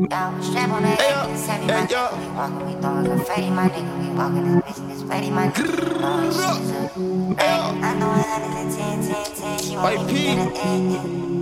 Strap on that head, it's heavy, my nigga. We walkin', we throwin' confetti, my nigga. We walkin' this bitch and this ready, my nigga. All this shit is up. I know it hundreds and 10. She want me to get an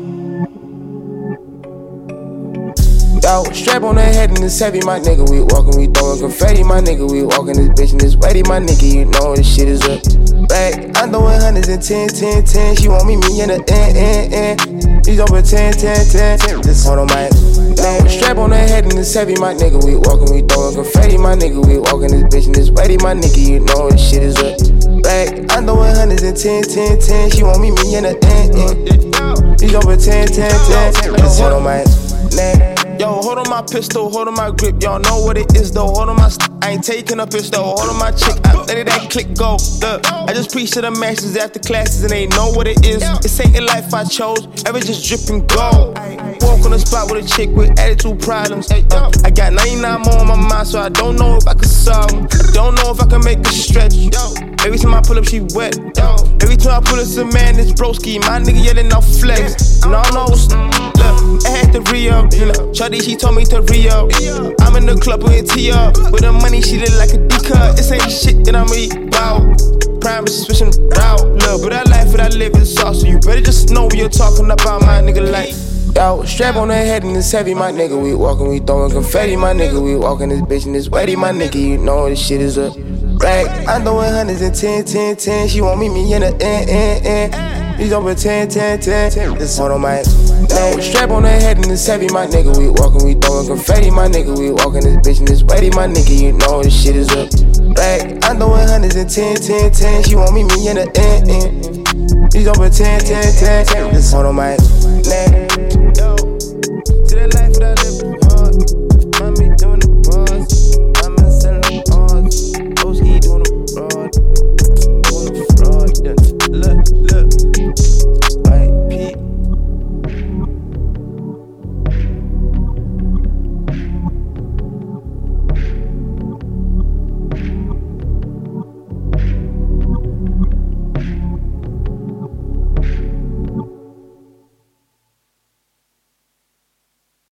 Yo, strap on that head and it's heavy, my nigga. We walkin', we throwin' confetti, my nigga. We walkin' this bitch and this ready, my nigga. You know this shit is up. Back, I'm throwin' hundreds and 10. She want me in the end. He's over 10. Just hold on my strap on that head and it's heavy, my nigga. We walkin', we throwin' confetti, my nigga. We walkin' this bitch and this ready, my nigga. You know this shit is up. Back, I'm throwin' hundreds and 10. She want me in the end. He's over 10. Just hold on my neck. Yo, hold on my pistol, hold on my grip, y'all know what it is though. Hold on my I ain't taking a pistol, hold on my chick, I let it that click go. Look, I just preach to the masses after classes and they know what it is. This ain't the life I chose, ever just dripping gold. Walk on the spot with a chick with attitude problems. I got 99 more on my mind, so I don't know if I can solve them. Don't know if I can make a stretch. Every time I pull up, she wet. Every time I pull up, it's a man, it's broski. My nigga yelling out flex. No, look, I had to re-up. Shawty, she told me to re-up. I'm in the club with T-up. With the money, she look like a D-cut. This ain't shit that I'm about. Prime is switching route. Look, but that life that I live is sauce. So you better just know what you're talking about, my nigga, like. Yo, strap on that head and it's heavy, my nigga. We walkin', we throwin' confetti, my nigga. We walkin' this bitch and this ready, my nigga. You know this shit is up. Right, I'm throwin' hundreds and 10. She want me in the end. He's over 10. Just hold on my neck. Strap on that head and it's heavy, my nigga. We walkin', we throwin' confetti, my nigga. We walkin' this bitch and this ready, my nigga. You know this shit is up. Right, I'm throwin' hundreds and 10. She want me in the end. He's over 10. Just hold on my neck.